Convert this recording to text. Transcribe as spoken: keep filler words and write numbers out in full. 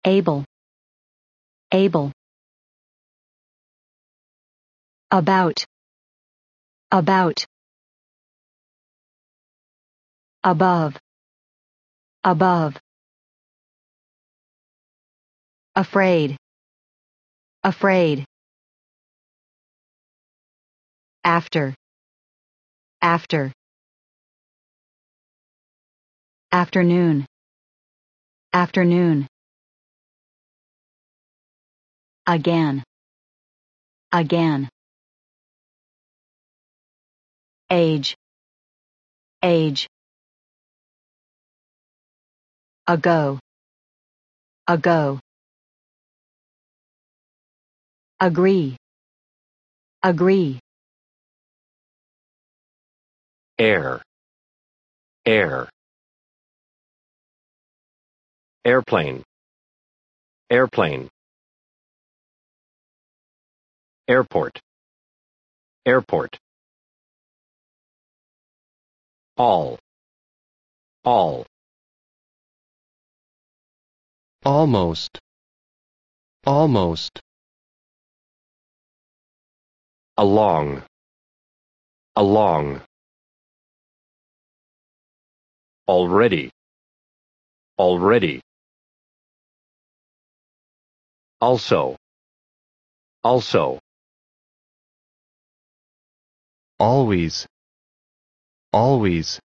able, able. About, about. Above, above. Afraid, afraid. After, after. Afternoon, afternoon. Again, again. Age, age. Ago, ago. Agree, agree. Air, air. Airplane, airplane. Airport, airport. All, all. Almost, almost. Along, along. Already, already. Also, also. Always, always.